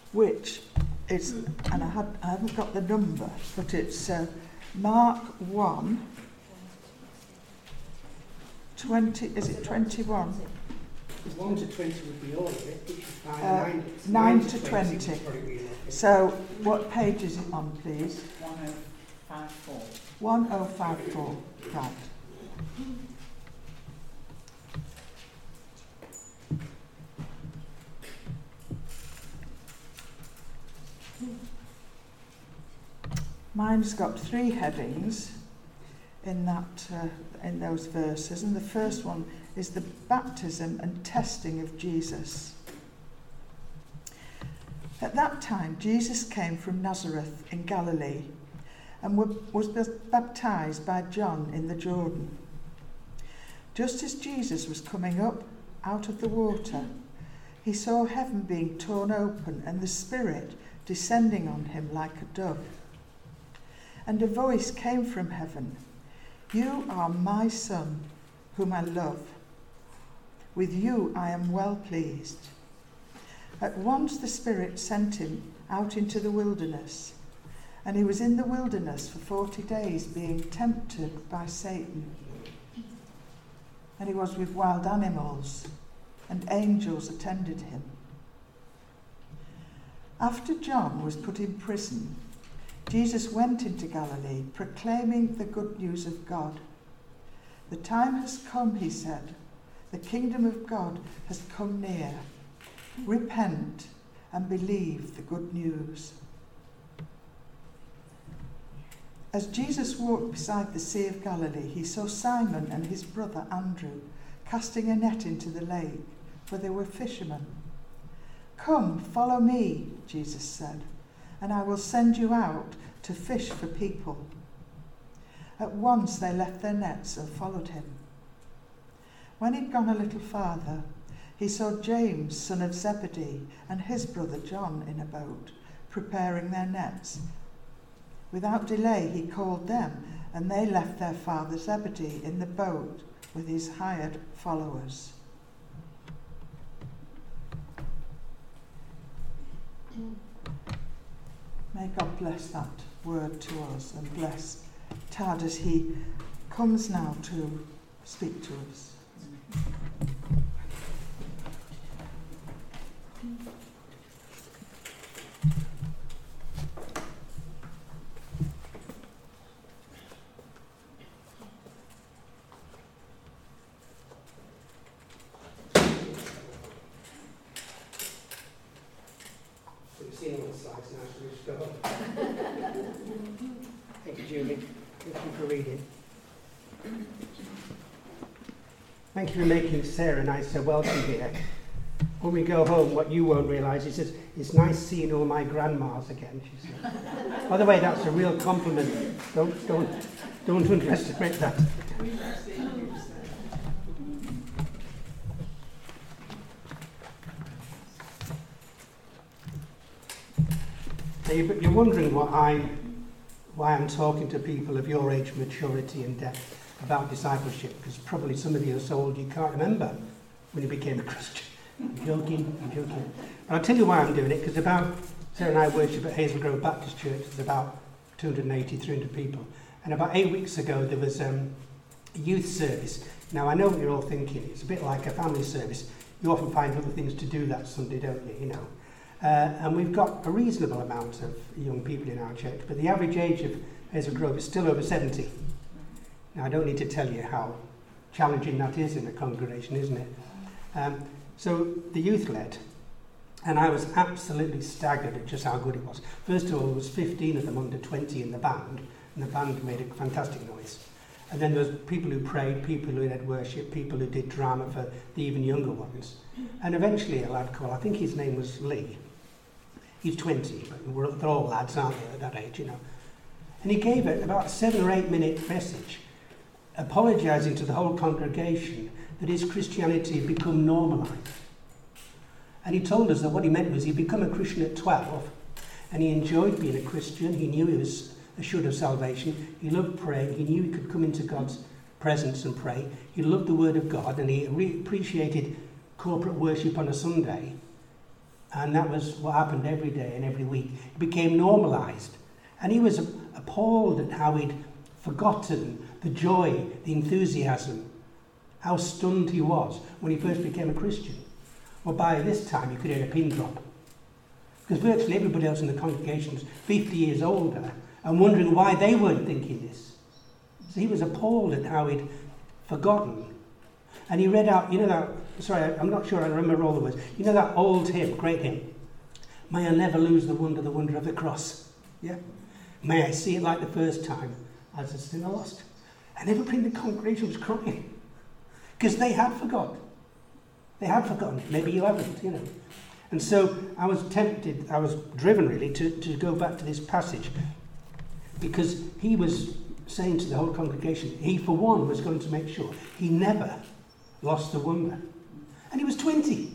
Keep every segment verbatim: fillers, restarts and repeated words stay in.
which is, and I, had, I haven't got the number, but it's uh, Mark one, twenty, is it twenty-one? one to twenty would be all of it, which is fine. Uh, nine, nine nine to to twenty. twenty. Really so, what page is it on, please? one oh five four. one oh five four, right. Mine's got three headings in that uh, in those verses, and the first one is the baptism and testing of Jesus. At that time, Jesus came from Nazareth in Galilee and was baptized by John in the Jordan. Just as Jesus was coming up out of the water, he saw heaven being torn open and the Spirit descending on him like a dove. And a voice came from heaven, "You are my Son, whom I love. With you I am well pleased." At once the Spirit sent him out into the wilderness, and he was in the wilderness for forty days being tempted by Satan. And he was with wild animals, and angels attended him. After John was put in prison, Jesus went into Galilee, proclaiming the good news of God. "The time has come," he said. "The kingdom of God has come near. Repent and believe the good news." As Jesus walked beside the Sea of Galilee, he saw Simon and his brother Andrew casting a net into the lake, for they were fishermen. "Come, follow me," Jesus said, "and I will send you out to fish for people." At once they left their nets and followed him. When he'd gone a little farther, he saw James, son of Zebedee, and his brother John in a boat, preparing their nets. Without delay he called them, and they left their father Zebedee in the boat with his hired followers. May God bless that word to us and bless Tad as he comes now to speak to us. Thank you, Julie. Thank you for reading. Thank you for making Sarah and I so welcome here. When we go home, what you won't realise is it's, it's nice seeing all my grandmas again, she said. By the way, that's a real compliment. Don't, don't, don't underestimate that. Now you're wondering what I'm, why I'm talking to people of your age, maturity and depth about discipleship, because probably some of you are so old you can't remember when you became a Christian. I'm joking, I'm joking. But I'll tell you why I'm doing it, because about, Sarah and I worship at Hazel Grove Baptist Church, there's about two hundred eighty, three hundred people. And about eight weeks ago there was um, a youth service. Now I know what you're all thinking, it's a bit like a family service. You often find other things to do that Sunday, don't you, you know. Uh, and we've got a reasonable amount of young people in our church, but the average age of Hazel Grove is still over seventy. Now, I don't need to tell you how challenging that is in a congregation, isn't it? Um, so the youth led, and I was absolutely staggered at just how good it was. First of all, there was fifteen of them under twenty in the band, and the band made a fantastic noise. And then there was people who prayed, people who led worship, people who did drama for the even younger ones. And eventually a lad called, I think his name was Lee. He's twenty, but we're, they're all lads, aren't they, at that age, you know. And he gave it about a seven or eight minute message, apologising to the whole congregation that his Christianity had become normalised. And he told us that what he meant was he'd become a Christian at twelve, and he enjoyed being a Christian. He knew he was assured of salvation. He loved praying. He knew he could come into God's presence and pray. He loved the Word of God, and he re- appreciated corporate worship on a Sunday. And that was what happened every day and every week. It became normalised. And he was appalled at how he'd forgotten the joy, the enthusiasm, how stunned he was when he first became a Christian. Well, by this time, you could hear a pin drop. Because virtually everybody else in the congregation was fifty years older and wondering why they weren't thinking this. So he was appalled at how he'd forgotten. And he read out, you know that, sorry, I'm not sure I remember all the words. You know that old hymn, great hymn? May I never lose the wonder, the wonder of the cross. Yeah? May I see it like the first time as a sinner lost. And everybody in the congregation was crying. Because they had forgotten. They had forgotten. Maybe you haven't, you know. And so I was tempted, I was driven really to, to go back to this passage. Because he was saying to the whole congregation, he for one was going to make sure he never lost the wonder. And he was twenty.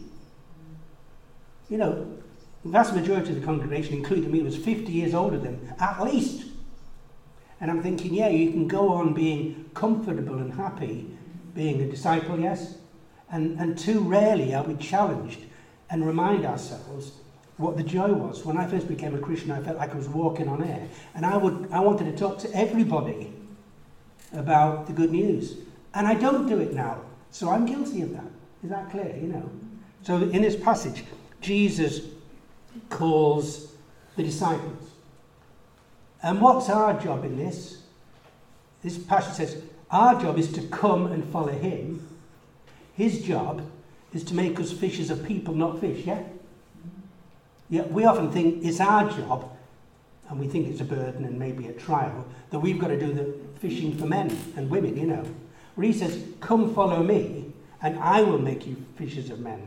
You know, the vast majority of the congregation, including me, was fifty years older than him, at least. And I'm thinking, yeah, you can go on being comfortable and happy, being a disciple, yes. And, and too rarely are we challenged and remind ourselves what the joy was. When I first became a Christian, I felt like I was walking on air. And I would, I wanted to talk to everybody about the good news. And I don't do it now. So I'm guilty of that. Is that clear? You know. So in this passage, Jesus calls the disciples. And what's our job in this? This passage says, our job is to come and follow him. His job is to make us fishers of people, not fish, yeah? Yeah, we often think it's our job, and we think it's a burden and maybe a trial, that we've got to do the fishing for men and women, you know. Where he says, come follow me, and I will make you fishers of men.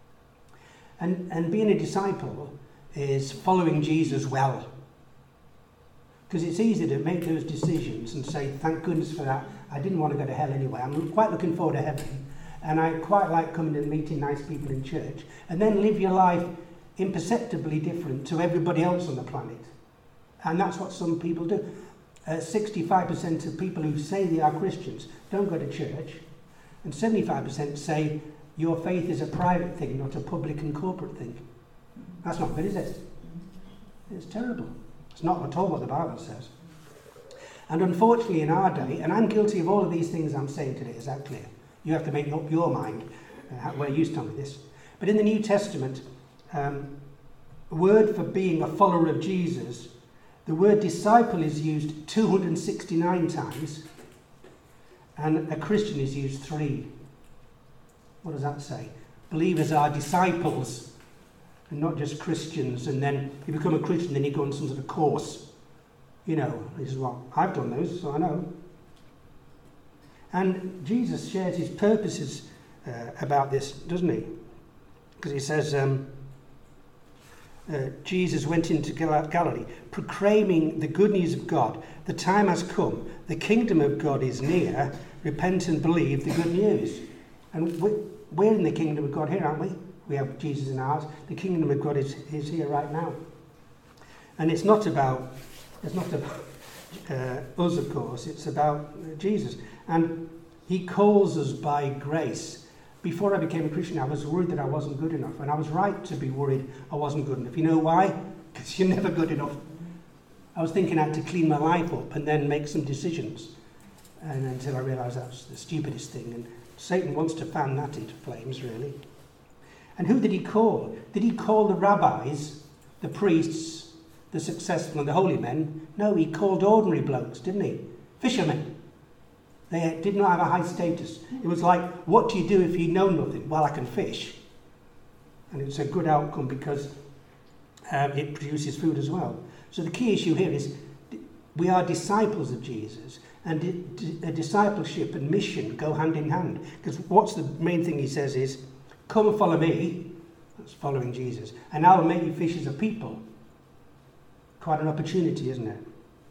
And, and being a disciple is following Jesus well. Because it's easy to make those decisions and say, thank goodness for that. I didn't want to go to hell anyway. I'm quite looking forward to heaven. And I quite like coming and meeting nice people in church. And then live your life imperceptibly different to everybody else on the planet. And that's what some people do. Uh, sixty-five percent of people who say they are Christians don't go to church. And seventy-five percent say your faith is a private thing, not a public and corporate thing. That's not good, is it? It's terrible. It's not at all what the Bible says. And unfortunately in our day, and I'm guilty of all of these things I'm saying today, is that clear? You have to make up your mind uh, where you stand with this. But in the New Testament, um, the word for being a follower of Jesus, the word disciple is used two hundred sixty-nine times, and a Christian is used three. What does that say? Believers are disciples, and not just Christians, and then you become a Christian, then you go on some sort of course. You know, this is what I've done those, so I know. And Jesus shares his purposes uh, about this, doesn't he? Because he says, um, uh, Jesus went into Gal- Galilee, proclaiming the good news of God. The time has come. The kingdom of God is near. Repent and believe the good news. And we, we're in the kingdom of God here, aren't we? We have Jesus in ours. The kingdom of God is, is here right now. And it's not about, it's not about uh, us, of course. It's about uh, Jesus. And he calls us by grace. Before I became a Christian, I was worried that I wasn't good enough. And I was right to be worried I wasn't good enough. You know why? Because you're never good enough. I was thinking I had to clean my life up and then make some decisions. And until I realised that's the stupidest thing. And Satan wants to fan that into flames, really. And who did he call? Did he call the rabbis, the priests, the successful and the holy men? No, he called ordinary blokes, didn't he? Fishermen. They did not have a high status. It was like, what do you do if you know nothing? Well, I can fish. And it's a good outcome because um, it produces food as well. So the key issue here is we are disciples of Jesus, and a discipleship and mission go hand in hand. Because what's the main thing he says is, come and follow me. That's following Jesus. And I will make you fishers of people. Quite an opportunity, isn't it?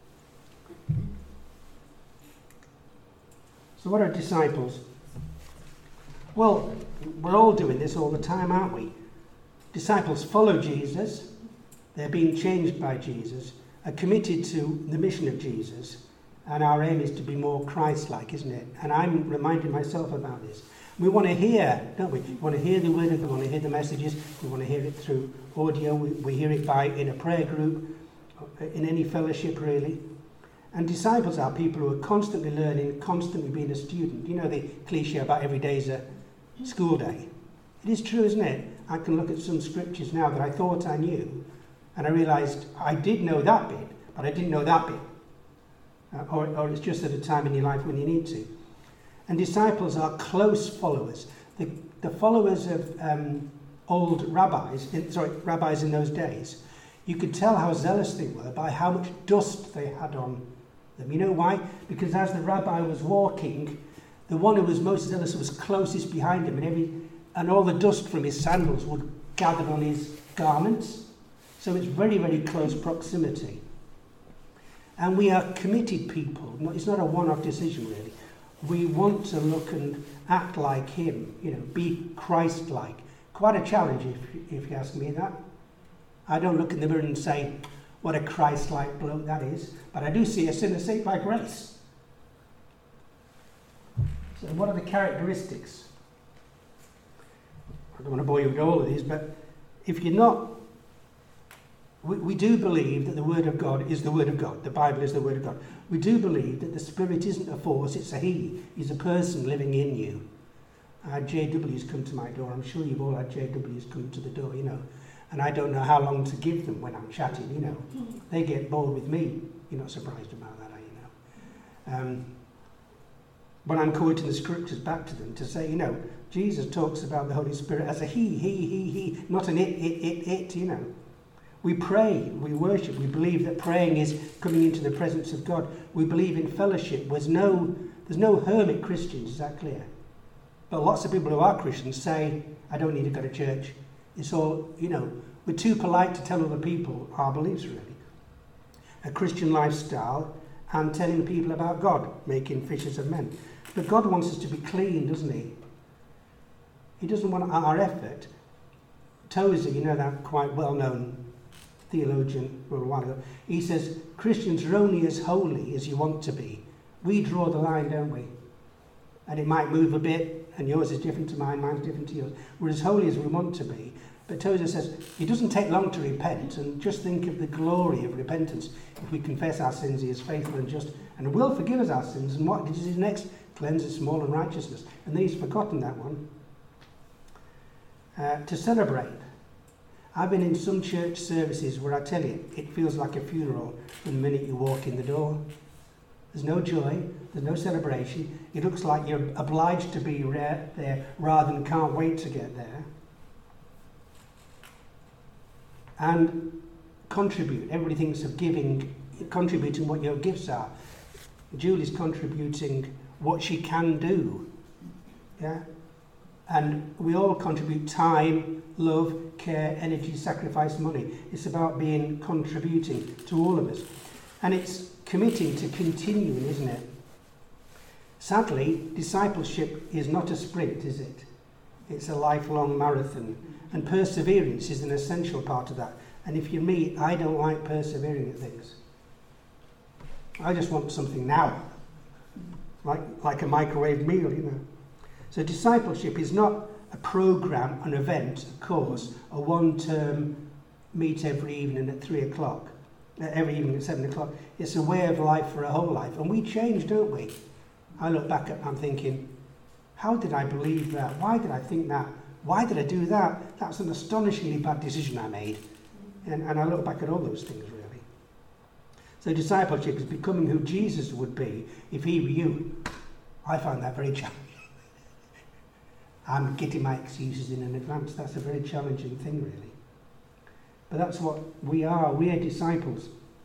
So what are disciples? Well, we're all doing this all the time, aren't we? Disciples follow Jesus. They're being changed by Jesus, are committed to the mission of Jesus, and our aim is to be more Christ-like, isn't it? And I'm reminding myself about this. We want to hear, don't we? We want to hear the word of God, we want to hear the messages, we want to hear it through audio, we, we hear it by in a prayer group, in any fellowship really. And disciples are people who are constantly learning, constantly being a student. You know the cliche about every day is a school day. It is true, isn't it? I can look at some scriptures now that I thought I knew, and I realised I did know that bit, but I didn't know that bit. Uh, or, or it's just at a time in your life when you need to. And disciples are close followers. The, the followers of um, old rabbis, in, sorry, rabbis in those days, you could tell how zealous they were by how much dust they had on them. You know why? Because as the rabbi was walking, the one who was most zealous was closest behind him, and every and all the dust from his sandals would gather on his garments. So it's very, very close proximity. And we are committed people. It's not a one-off decision, really. We want to look and act like him, you know, be Christ-like. Quite a challenge, if, if you ask me that. I don't look in the mirror and say, what a Christ-like bloke that is. But I do see a sinner saved by grace. So what are the characteristics? I don't want to bore you with all of these, but if you're not... We, we do believe that the Word of God is the Word of God. The Bible is the Word of God. We do believe that the Spirit isn't a force, it's a He. He's a person living in you. I had J Ws come to my door. I'm sure you've all had J Ws come to the door, you know. And I don't know how long to give them when I'm chatting, you know. They get bored with me. You're not surprised about that, are you know? Um, but I'm quoting the scriptures back to them to say, you know, Jesus talks about the Holy Spirit as a He, He, He, He, not an it, it, it, it, you know. We pray, we worship, we believe that praying is coming into the presence of God. We believe in fellowship. There's no, there's no hermit Christians, is that clear? But lots of people who are Christians say, I don't need to go to church. It's all, you know, we're too polite to tell other people our beliefs, really. A Christian lifestyle and telling people about God, making fishers of men. But God wants us to be clean, doesn't he? He doesn't want our effort. Tozer, you know that quite well-known theologian a while ago, he says, Christians are only as holy as you want to be. We draw the line, don't we? And it might move a bit, and yours is different to mine, mine's different to yours. We're as holy as we want to be. But Tozer says, it doesn't take long to repent, and just think of the glory of repentance. If we confess our sins, he is faithful and just, and will forgive us our sins. And what is his next? Cleanse us from all unrighteousness. And then he's forgotten that one. Uh, to celebrate. I've been in some church services where I tell you, it feels like a funeral from the minute you walk in the door. There's no joy, there's no celebration. It looks like you're obliged to be there rather than can't wait to get there. And contribute. Everybody thinks of giving, contributing what your gifts are. Julie's contributing what she can do. Yeah? And we all contribute time, love, care, energy, sacrifice, money. It's about being contributing to all of us. And it's committing to continuing, isn't it? Sadly, discipleship is not a sprint, is it? It's a lifelong marathon. And perseverance is an essential part of that. And if you're me, I don't like persevering at things. I just want something now. Like, like a microwave meal, you know. So discipleship is not a programme, an event, a course, a one-term meet every evening at three o'clock, every evening at seven o'clock. It's a way of life for a whole life. And we change, don't we? I look back at I'm thinking, how did I believe that? Why did I think that? Why did I do that? That's an astonishingly bad decision I made. And, and I look back at all those things, really. So discipleship is becoming who Jesus would be if he were you. I found that very challenging. I'm getting my excuses in advance. That's a very challenging thing, really. But that's what we are. We are disciples.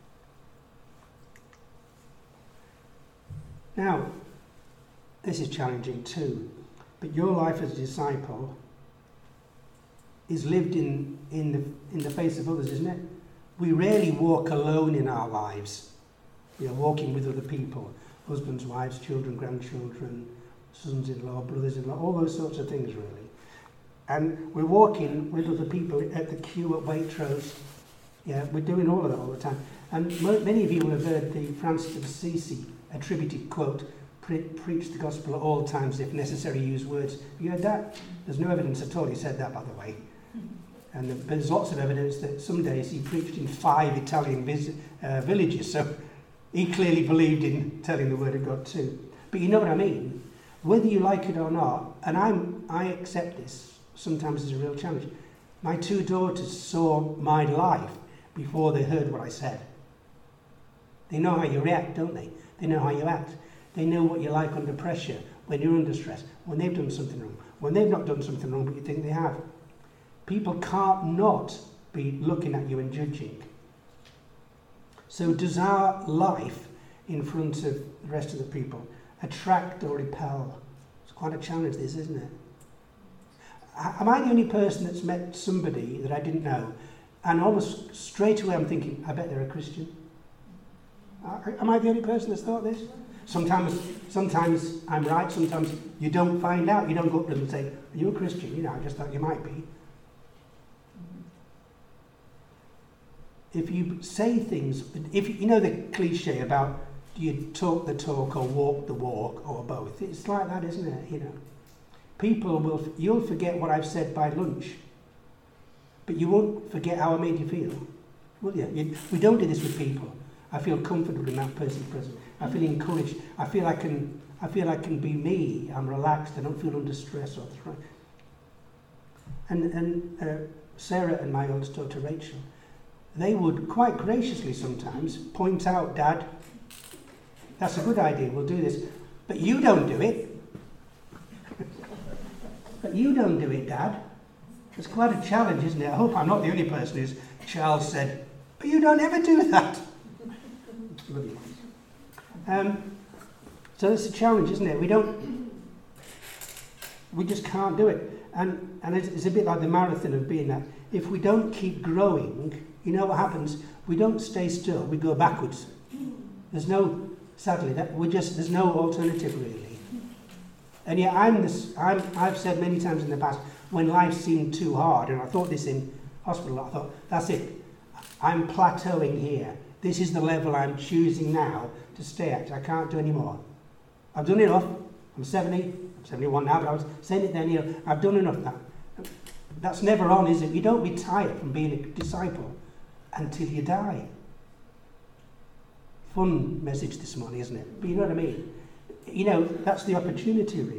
Now, this is challenging too. But your life as a disciple is lived in, in, the, in the face of others, isn't it? We rarely walk alone in our lives. We are walking with other people. Husbands, wives, children, grandchildren, sons-in-law, brothers-in-law, all those sorts of things, really. And we're walking with other people at the queue at Waitrose. Yeah, we're doing all of that all the time. And mo- many of you will have heard the Francis of Assisi attributed quote, pre- preach the gospel at all times, if necessary, use words. Have you heard that? There's no evidence at all he said that, by the way. And there's lots of evidence that some days he preached in five Italian vis- uh, villages, so he clearly believed in telling the word of God too. But you know what I mean? Whether you like it or not, and I'm, I accept this, sometimes it's a real challenge. My two daughters saw my life before they heard what I said. They know how you react, don't they? They know how you act. They know what you're like under pressure, when you're under stress, when they've done something wrong, when they've not done something wrong but you think they have. People can't not be looking at you and judging. So does our life in front of the rest of the people attract or repel? It's quite a challenge, this, isn't it? Am I the only person that's met somebody that I didn't know, and almost straight away I'm thinking, I bet they're a Christian? Am I the only person that's thought this? Sometimes, sometimes I'm right, sometimes you don't find out. You don't go up to them and say, are you a Christian? You know, I just thought you might be. If you say things, if you know the cliche about do you talk the talk or walk the walk or both, it's like that, isn't it? You know, people will, you'll forget what I've said by lunch, but you won't forget how I made you feel, will you? you we don't do this with people. I feel comfortable in that person's presence. I feel encouraged. I feel I can. I feel I can be me. I'm relaxed. I don't feel under stress or threat. And and uh, Sarah and my oldest daughter Rachel, they would quite graciously sometimes point out, Dad, that's a good idea. We'll do this, but you don't do it. But you don't do it, Dad. It's quite a challenge, isn't it? I hope I'm not the only person whose child said, but you don't ever do that. Um, so it's a challenge, isn't it? We don't, we just can't do it. And and it's, it's a bit like the marathon of being that. If we don't keep growing, you know what happens? We don't stay still. We go backwards. There's no, sadly, that we just there's no alternative really. And yet I'm this. I'm, I've said many times in the past when life seemed too hard, and I thought this in hospital. I thought that's it. I'm plateauing here. This is the level I'm choosing now to stay at. I can't do any more. I've done enough. I'm seventy, I'm seventy-one now, but I was saying it then, you know, I've done enough now. That's never on, is it? You don't retire from being a disciple until you die. Fun message this morning, isn't it? But you know what I mean? You know, that's the opportunity, really.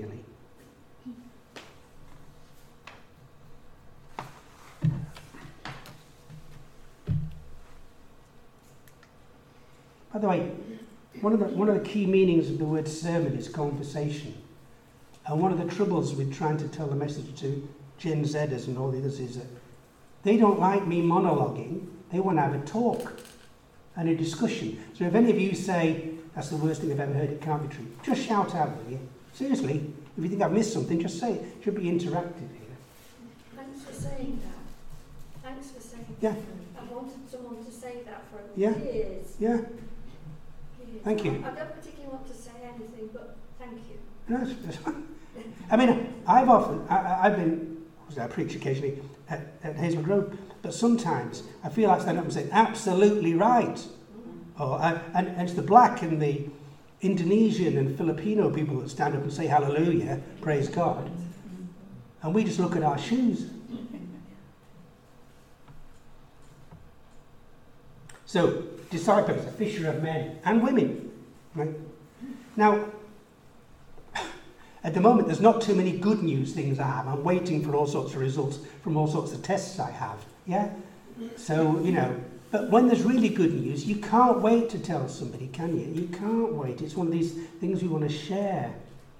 By the way, one of the one of the key meanings of the word sermon is conversation. And one of the troubles with trying to tell the message to Gen Zers and all the others is that they don't like me monologuing. They want to have a talk and a discussion. So if any of you say, that's the worst thing I've ever heard, it can't be true, just shout out, will you? Seriously, if you think I've missed something, just say it. It should be interactive here. Thanks for saying that. Thanks for saying Yeah. that. I wanted someone to say that for Yeah. years. Yeah. years. Thank you. I, I don't particularly want to say anything, but thank you. No, that's, that's fine. I mean, I've often, I, I've been, I preach occasionally at, at Hazel Grove, but sometimes I feel like standing up and saying, absolutely right. Or, uh, and, and it's the black and the Indonesian and Filipino people that stand up and say hallelujah, praise God. And we just look at our shoes. So, disciples, a fisher of men and women. Right? Now, at the moment, there's not too many good news things I have. I'm waiting for all sorts of results from all sorts of tests I have. Yeah? So, you know, but when there's really good news, you can't wait to tell somebody, can you? You can't wait. It's one of these things we want to share.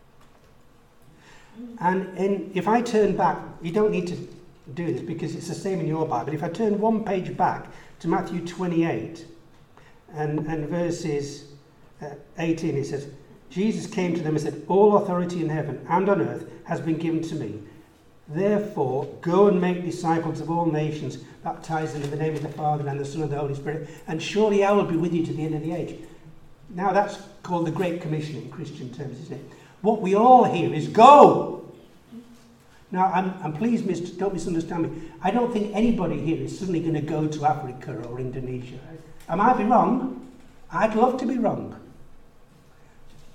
And, and if I turn back, you don't need to do this because it's the same in your Bible. If I turn one page back to Matthew twenty-eight and, and verses uh, eighteen, it says, Jesus came to them and said, all authority in heaven and on earth has been given to me. Therefore, go and make disciples of all nations, baptizing in the name of the Father and the Son and the Holy Spirit, and surely I will be with you to the end of the age. Now that's called the Great Commission in Christian terms, isn't it? What we all hear is go. Now, I'm, I'm pleased, mister don't misunderstand me. I don't think anybody here is suddenly going to go to Africa or Indonesia. I might be wrong. I'd love to be wrong.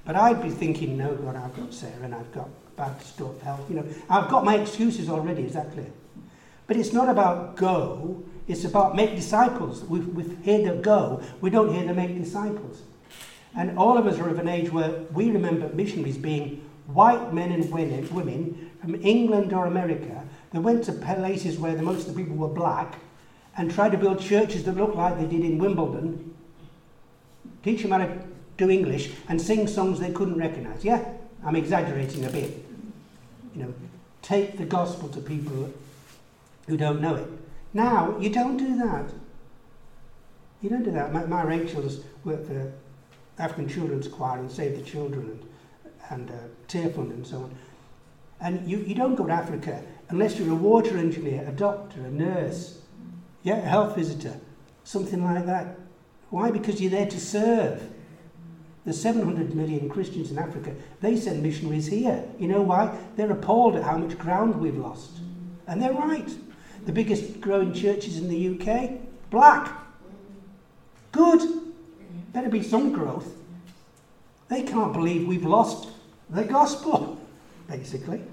But I'd be thinking, no, God, I've got Sarah and I've got bad stuff, health, you know. I've got my excuses already, is that clear? But it's not about go, it's about make disciples. We've, we've heard the go, we don't hear the make disciples. And all of us are of an age where we remember missionaries being white men and women, women from England or America that went to places where the, most of the people were black and tried to build churches that looked like they did in Wimbledon, teach them how to do English and sing songs they couldn't recognise. Yeah, I'm exaggerating a bit. You know, take the gospel to people who don't know it. Now, you don't do that. You don't do that. My, my Rachel's worked for African Children's Choir and Save the Children and, and uh, Tearfund and so on. And you, you don't go to Africa unless you're a water engineer, a doctor, a nurse, yeah, a health visitor, something like that. Why? Because you're there to serve. There's seven hundred million Christians in Africa. They send missionaries here. You know why? They're appalled at how much ground we've lost. And they're right. The biggest growing churches in the U K, black. Good. Better be some growth. They can't believe we've lost the gospel, basically.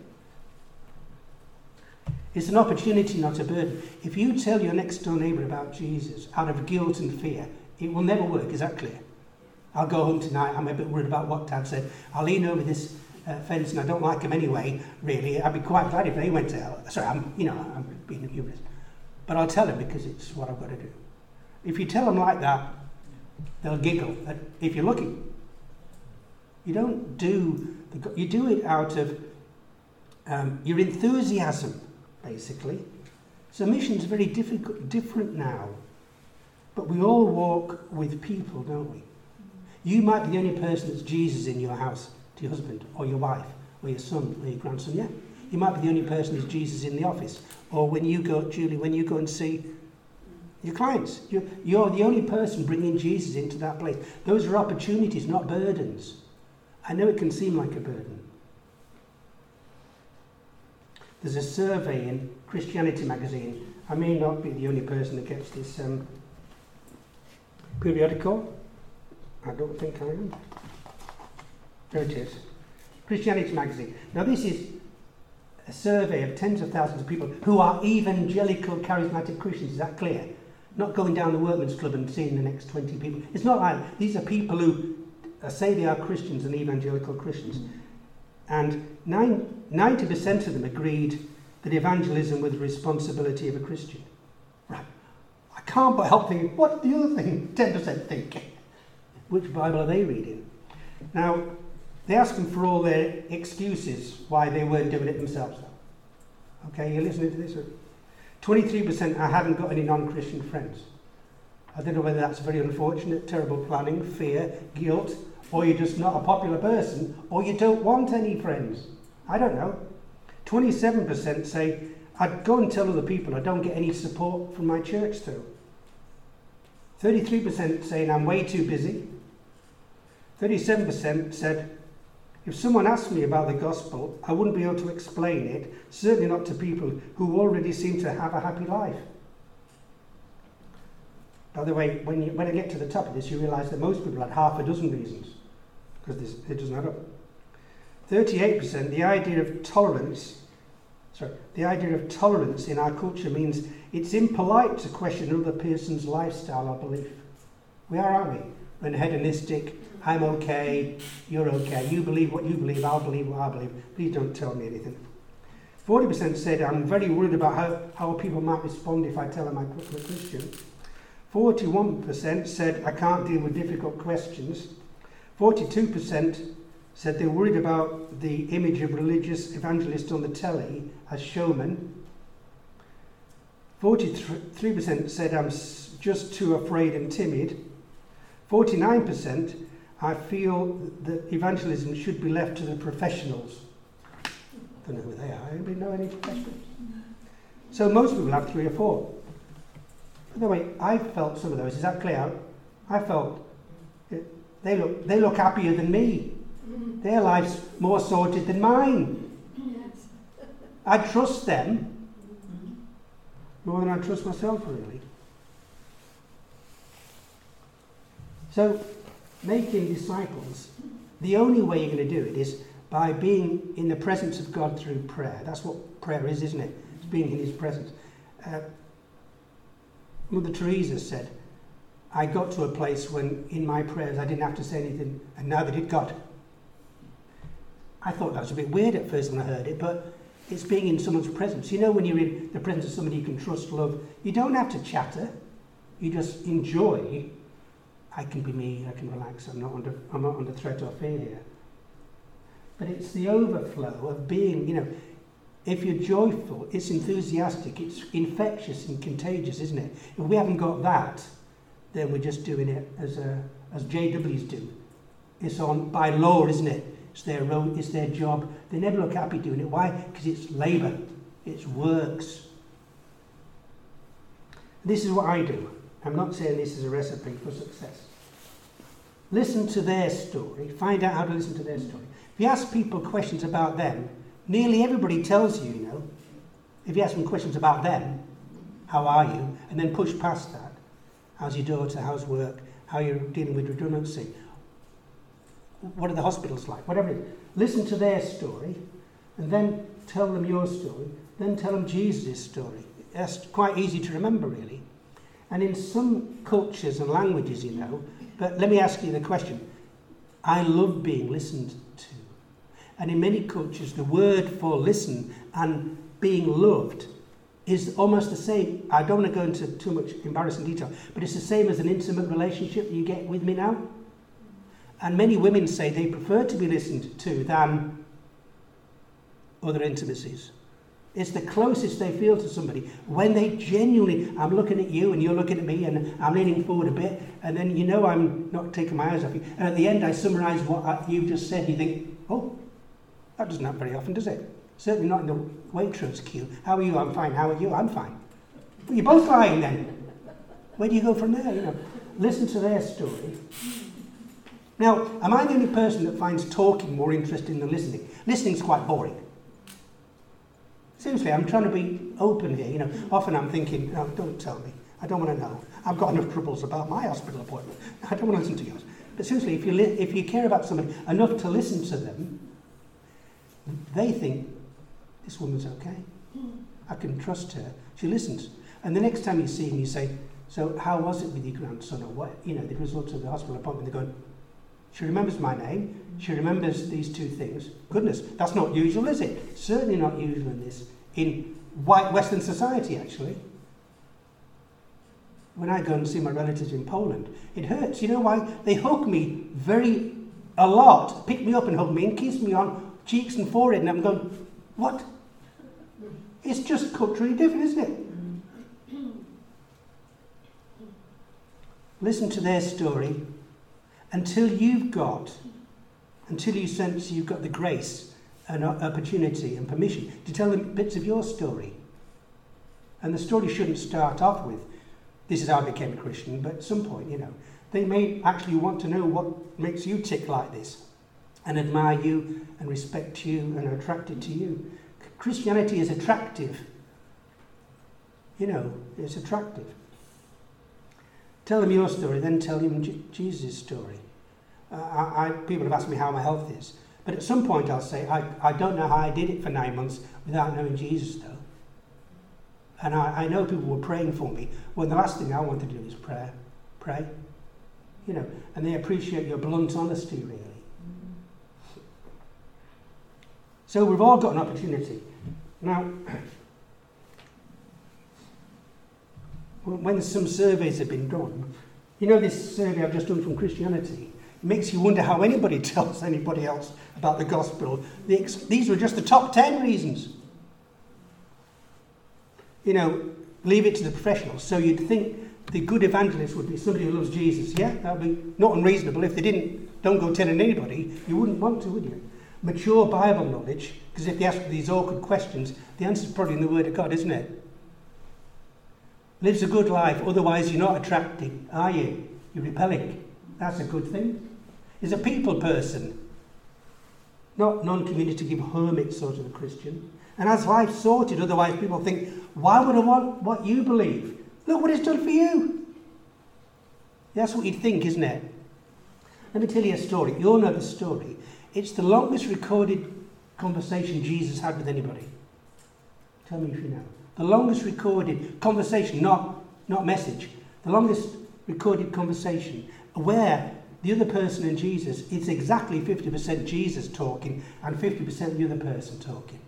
It's an opportunity, not a burden. If you tell your next door neighbour about Jesus out of guilt and fear, it will never work. Is that clear? I'll go home tonight, I'm a bit worried about what Dad said. I'll lean over this uh, fence and I don't like him anyway, really. I'd be quite glad if they went to hell. Sorry, I'm, you know, I'm being a humorist. But I'll tell him because it's what I've got to do. If you tell them like that, they'll giggle. If you're lucky. You don't do, the, you do it out of um, your enthusiasm, basically. So mission's very difficult, different now. But we all walk with people, don't we? You might be the only person that's Jesus in your house, to your husband, or your wife, or your son, or your grandson, yeah. You might be the only person that's Jesus in the office. Or when you go, Julie, when you go and see your clients, you're, you're the only person bringing Jesus into that place. Those are opportunities, not burdens. I know it can seem like a burden. There's a survey in Christianity magazine. I may not be the only person that gets this um, periodical. I don't think I am. There it is. Christianity magazine. Now this is a survey of tens of thousands of people who are evangelical charismatic Christians. Is that clear? Not going down the workman's club and seeing the next twenty people. It's not like these are people who uh, say they are Christians and evangelical Christians. Mm. And nine, ninety percent of them agreed that evangelism was the responsibility of a Christian. Right. I can't but help thinking, what do the other thing ten percent think? Which Bible are they reading? Now, they ask them for all their excuses why they weren't doing it themselves. Okay, you're listening to this? twenty-three percent, I haven't got any non-Christian friends. I don't know whether that's very unfortunate, terrible planning, fear, guilt, or you're just not a popular person, or you don't want any friends. I don't know. twenty-seven percent say, I'd go and tell other people I don't get any support from my church too. thirty-three percent saying I'm way too busy. thirty-seven percent said, if someone asked me about the gospel, I wouldn't be able to explain it, certainly not to people who already seem to have a happy life. By the way, when, you, when I get to the top of this, you realise that most people had half a dozen reasons, because this, it doesn't add up. thirty-eight percent, the idea of tolerance, sorry, the idea of tolerance in our culture means it's impolite to question another person's lifestyle or belief. We are, aren't we? We're hedonistic. I'm okay, you're okay. You believe what you believe, I'll believe what I believe. Please don't tell me anything. forty percent said, I'm very worried about how, how people might respond if I tell them I'm a Christian. forty-one percent said, I can't deal with difficult questions. forty-two percent said they're worried about the image of religious evangelists on the telly as showmen. forty-three percent said, I'm just too afraid and timid. forty-nine percent, I feel that evangelism should be left to the professionals. I don't know who they are. Anybody know any professionals? So most people have three or four. By the way, I felt some of those. Is that clear? I felt it, they look they look happier than me. Their life's more sorted than mine. I trust them more than I trust myself, really. So, making disciples the only way you're going to do it is by being in the presence of God through prayer. That's what prayer is, isn't it? It's being in his presence. Uh, Mother Teresa said, I got to a place when in my prayers I didn't have to say anything, and neither did God. I thought that was a bit weird at first when I heard it, but it's being in someone's presence. You know, when you're in the presence of somebody you can trust, love, you don't have to chatter. You just enjoy. I can be me, I can relax, I'm not under, I'm not under threat or fear here. But it's the overflow of being, you know, if you're joyful, it's enthusiastic, it's infectious and contagious, isn't it? If we haven't got that, then we're just doing it as a, as J Ws do. It's on by law, isn't it? It's their role, it's their job. They never look happy doing it. Why? Because it's labour. It's works. This is what I do. I'm not saying this is a recipe for success. Listen to their story. Find out how to listen to their story. If you ask people questions about them, nearly everybody tells you, you know. If you ask them questions about them, how are you? And then push past that. How's your daughter? How's work? How you're dealing with redundancy? What are the hospitals like? Whatever it is. Listen to their story and then tell them your story. Then tell them Jesus' story. That's quite easy to remember, really. And in some cultures and languages, you know, but let me ask you the question. I love being listened to. And in many cultures, the word for listen and being loved is almost the same. I don't want to go into too much embarrassing detail, but it's the same as an intimate relationship that you get with me now. And many women say they prefer to be listened to than other intimacies. It's the closest they feel to somebody. When they genuinely, I'm looking at you and you're looking at me and I'm leaning forward a bit, and then you know I'm not taking my eyes off you. And at the end I summarise what I, you've just said, and you think, oh, that doesn't happen very often, does it? Certainly not in the waitrose queue. How are you? I'm fine. How are you? I'm fine. Well, you're both lying then. Where do you go from there? You know, listen to their story. Now, am I the only person that finds talking more interesting than listening? Listening's quite boring. Seriously, I'm trying to be open here. You know, often I'm thinking, no, don't tell me. I don't want to know. I've got enough troubles about my hospital appointment. I don't want to listen to yours. But seriously, if you li- if you care about somebody enough to listen to them, they think, this woman's okay. I can trust her. She listens. And the next time you see him, you say, so how was it with your grandson? Or what, you know, the result of the hospital appointment? They're going, she remembers my name. She remembers these two things. Goodness, that's not usual, is it? Certainly not usual in this, in white Western society, actually. When I go and see my relatives in Poland, it hurts. You know why? They hug me very, a lot, pick me up and hug me and kiss me on cheeks and forehead, and I'm going, what? It's just culturally different, isn't it? Listen to their story until you've got, until you sense you've got the grace and opportunity and permission to tell them bits of your story. And the story shouldn't start off with, this is how I became a Christian, but at some point, you know, they may actually want to know what makes you tick like this and admire you and respect you and are attracted to you. Christianity is attractive. You know, it's attractive. Tell them your story, then tell them J- Jesus' story. Uh, I, I, people have asked me how my health is. But at some point I'll say, I, I don't know how I did it for nine months without knowing Jesus, though. And I, I know people were praying for me. Well, the last thing I want to do is pray. Pray. You know, and they appreciate your blunt honesty, really. So we've all got an opportunity. Now, when some surveys have been done, you know this survey I've just done from Christianity, it makes you wonder how anybody tells anybody else about the gospel. The ex- these were just the top ten reasons. You know, leave it to the professionals. So you'd think the good evangelist would be somebody who loves Jesus. Yeah, that would be not unreasonable. If they didn't, don't go telling anybody, you wouldn't want to, would you? Mature Bible knowledge, because if they ask these awkward questions, the answer's probably in the Word of God, isn't it? Lives a good life, otherwise you're not attracting, are you? You're repelling. That's a good thing. Is a people person, not non-communicative hermit sort of a Christian. And has life sorted, otherwise people think, why would I want what you believe? Look what it's done for you. That's what you'd think, isn't it? Let me tell you a story. You all know the story. It's the longest recorded conversation Jesus had with anybody. Tell me if you know. The longest recorded conversation, not, not message. The longest recorded conversation where the other person and Jesus, it's exactly fifty percent Jesus talking and fifty percent the other person talking.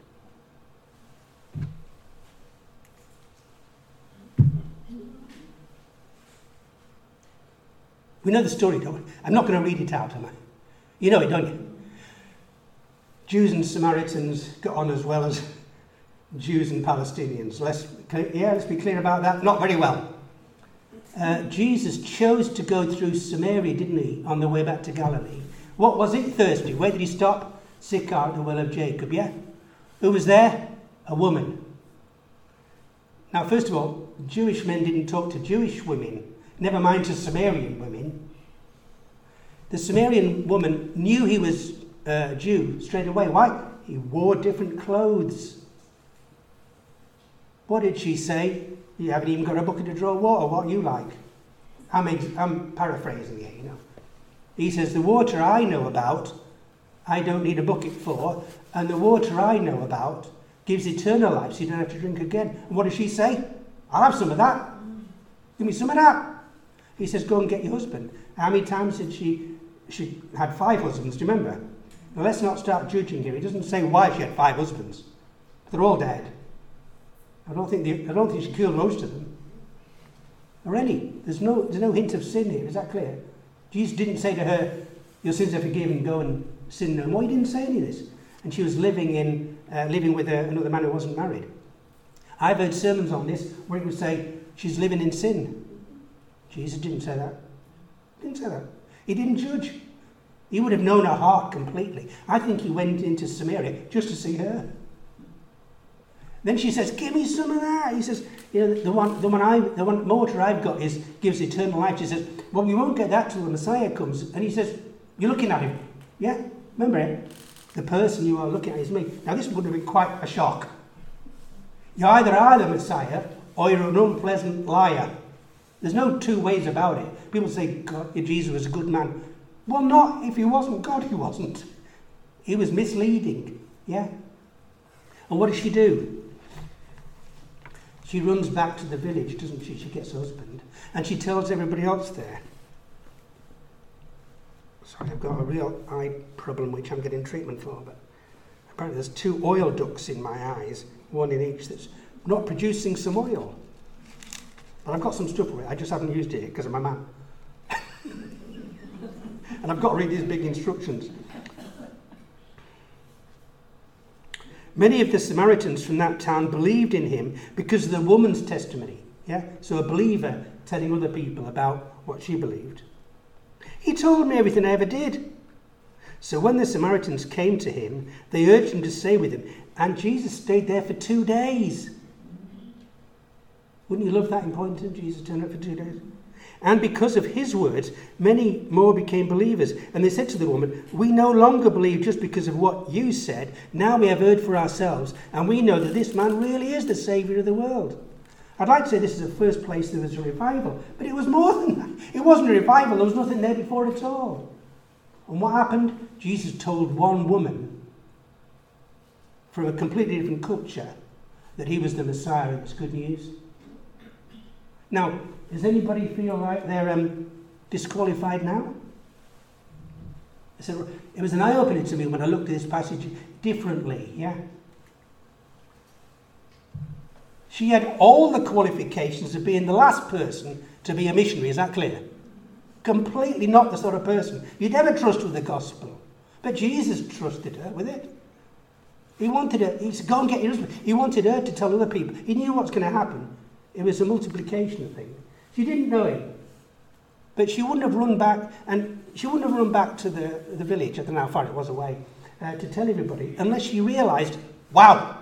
We know the story, don't we? I'm not going to read it out, am I? You know it, don't you? Jews and Samaritans got on as well as Jews and Palestinians. Let's, yeah, let's be clear about that. Not very well. Uh, Jesus chose to go through Samaria, didn't he, on the way back to Galilee? What was it? Thirsty. Where did he stop? Sychar at the well of Jacob, yeah? Who was there? A woman. Now, first of all, Jewish men didn't talk to Jewish women. Never mind to Samaritan women. The Samaritan woman knew he was a Jew straight away. Why? He wore different clothes. What did she say? You haven't even got a bucket to draw water. What you like? I'm, ex- I'm paraphrasing it, you know. He says, the water I know about, I don't need a bucket for, and the water I know about gives eternal life, so you don't have to drink again. And what does she say? I'll have some of that. Give me some of that. He says, go and get your husband. How many times did she, she had five husbands, do you remember? Now let's not start judging here. He doesn't say why she had five husbands. They're all dead. I don't think they, I don't think she killed most of them. Or any. There's no, there's no hint of sin here, is that clear? Jesus didn't say to her, your sins are forgiven, go and sin no more. He didn't say any of this. And she was living in uh, living with a, another man who wasn't married. I've heard sermons on this where it would say, she's living in sin. Jesus didn't say that. He didn't say that. He didn't judge. He would have known her heart completely. I think he went into Samaria just to see her. Then she says, give me some of that. He says, you know, the one, the one I, the one motor I've got is gives eternal life. She says, well, we won't get that till the Messiah comes. And he says, you're looking at him. Yeah, remember it? The person you are looking at is me. Now this would have been quite a shock. You either are the Messiah or you're an unpleasant liar. There's no two ways about it. People say, God, Jesus was a good man. Well, not if he wasn't. God, he wasn't. He was misleading. Yeah. And what does she do? She runs back to the village, doesn't she? She gets her husband. And she tells everybody else there. Sorry, I've got a real eye problem which I'm getting treatment for. But apparently there's two oil ducts in my eyes, one in each, that's not producing some oil. But I've got some stuff for it. I just haven't used it because of my man. And I've got to read these big instructions. Many of the Samaritans from that town believed in him because of the woman's testimony. Yeah? So a believer telling other people about what she believed. He told me everything I ever did. So when the Samaritans came to him, they urged him to stay with him. And Jesus stayed there for two days. Wouldn't you love that in Poynton? Jesus turned up for two days. And because of his words, many more became believers. And they said to the woman, we no longer believe just because of what you said. Now we have heard for ourselves, and we know that this man really is the Saviour of the world. I'd like to say this is the first place there was a revival, but it was more than that. It wasn't a revival. There was nothing there before at all. And what happened? Jesus told one woman from a completely different culture that he was the Messiah. It was good news. Now, does anybody feel like they're um, disqualified now? So it was an eye-opener to me when I looked at this passage differently, yeah? She had all the qualifications of being the last person to be a missionary, is that clear? Completely not the sort of person you'd ever trust with the gospel. But Jesus trusted her with it. He wanted her, he said, go and get your husband. He wanted her to tell other people. He knew what's going to happen. It was a multiplication thing. She didn't know him. But she wouldn't have run back, and she wouldn't have run back to the, the village, I don't know how far it was away, uh, to tell everybody, unless she realised, wow,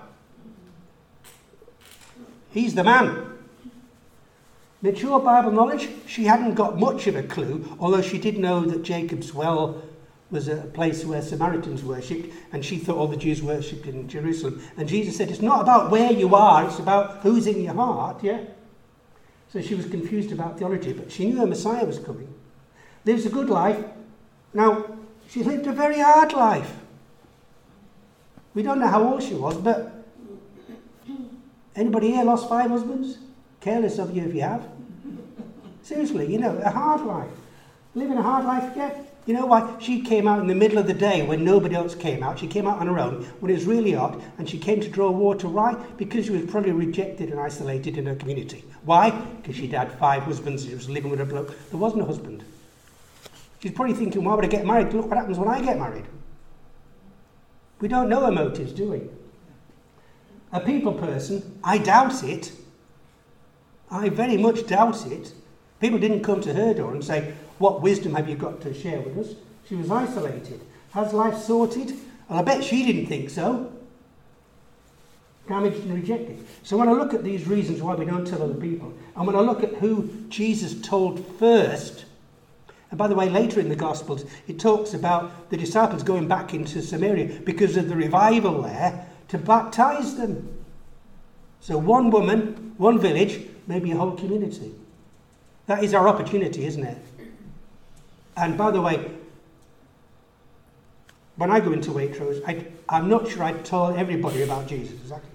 he's the man. Mature Bible knowledge, she hadn't got much of a clue, although she did know that Jacob's Well was a place where Samaritans worshipped, and she thought all the Jews worshipped in Jerusalem. And Jesus said, it's not about where you are, it's about who's in your heart, yeah? So she was confused about theology, but she knew her Messiah was coming. Lives a good life, Now, she lived a very hard life. We don't know how old she was, but anybody here lost five husbands? Careless of you if you have. Seriously, you know, a hard life. Living a hard life, yeah. You know why? She came out in the middle of the day when nobody else came out. She came out on her own when it was really hot, and she came to draw water. Why? Because she was probably rejected and isolated in her community. Why? Because she'd had five husbands and she was living with a bloke. There wasn't a husband. She's probably thinking, why would I get married? Look what happens when I get married. We don't know her motives, do we? A people person, I doubt it. I very much doubt it. People didn't come to her door and say, what wisdom have you got to share with us? She was isolated. Has life sorted? Well, I bet she didn't think so. Damaged and rejected. So when I look at these reasons why we don't tell other people, and when I look at who Jesus told first, and by the way, later in the Gospels, it talks about the disciples going back into Samaria because of the revival there to baptize them. So one woman, one village, maybe a whole community. That is our opportunity, isn't it? And by the way, when I go into Waitrose, I, I'm not sure I tell everybody about Jesus, exactly.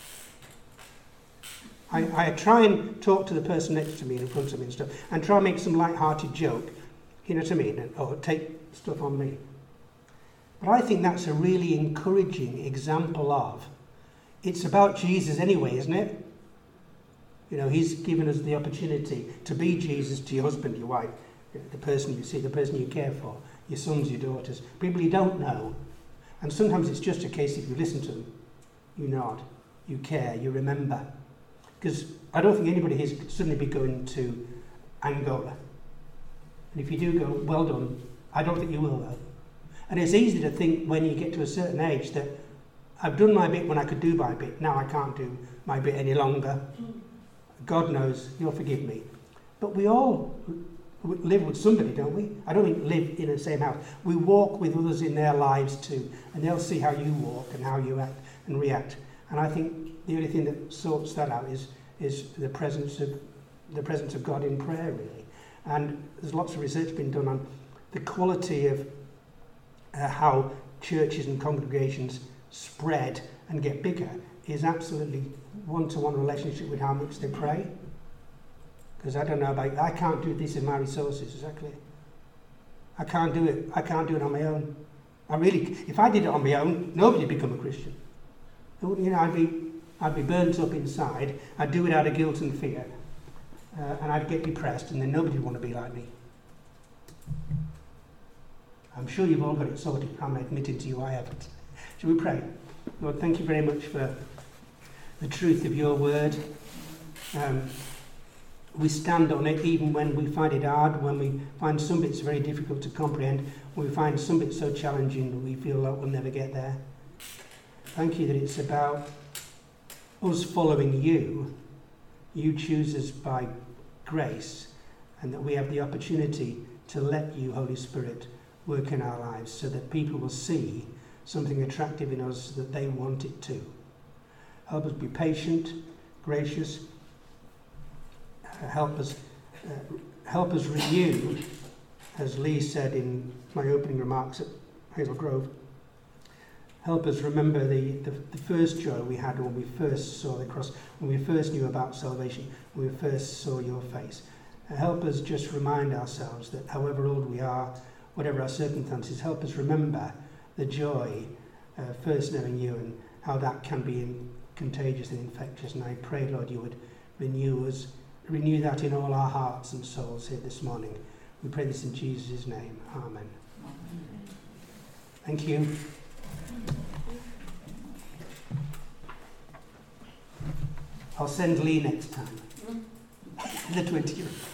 I, I try and talk to the person next to me and in front of me and stuff, and try and make some light-hearted joke, you know what I mean, or take stuff on me. But I think that's a really encouraging example of, it's about Jesus anyway, isn't it? You know, he's given us the opportunity to be Jesus to your husband, your wife, the person you see, the person you care for, your sons, your daughters, people you don't know. And sometimes it's just a case if you listen to them, you nod, you care, you remember. Because I don't think anybody here is suddenly be going to Angola. And if you do go, well done. I don't think you will, though. And it's easy to think when you get to a certain age that I've done my bit when I could do my bit. Now I can't do my bit any longer. God knows, he'll forgive me. But we all live with somebody, don't we? I don't mean live in the same house. We walk with others in their lives too. And they'll see how you walk and how you act and react. And I think the only thing that sorts that out is, is the presence of the presence of God in prayer, really. And there's lots of research been done on the quality of uh, how churches and congregations spread and get bigger is absolutely one-to-one relationship with how much they pray. Because I don't know about, I can't do this in my resources, exactly. I can't do it, I can't do it on my own. I really, if I did it on my own, nobody'd become a Christian. You know, I'd be, I'd be burnt up inside, I'd do it out of guilt and fear, uh, and I'd get depressed, and then nobody'd want to be like me. I'm sure you've all got it sorted. I'm admitting to you I haven't. Shall we pray? Lord, thank you very much for the truth of your word. Um, we stand on it even when we find it hard, when we find some bits very difficult to comprehend, when we find some bits so challenging that we feel like we'll never get there. Thank you that it's about us following you. You choose us by grace, and that we have the opportunity to let you, Holy Spirit, work in our lives so that people will see something attractive in us that they want it too. Help us be patient, gracious. Uh, help us, uh, help us renew, as Lee said in my opening remarks at Hazel Grove. Help us remember the, the, the first joy we had when we first saw the cross, when we first knew about salvation, when we first saw your face. Uh, help us just remind ourselves that however old we are, whatever our circumstances, help us remember the joy uh, first knowing you and how that can be in, contagious and infectious. And I pray, Lord, you would renew us, renew that in all our hearts and souls here this morning. We pray this in Jesus' name. Amen. Thank you. I'll send Lee next time. The twenty-year-old.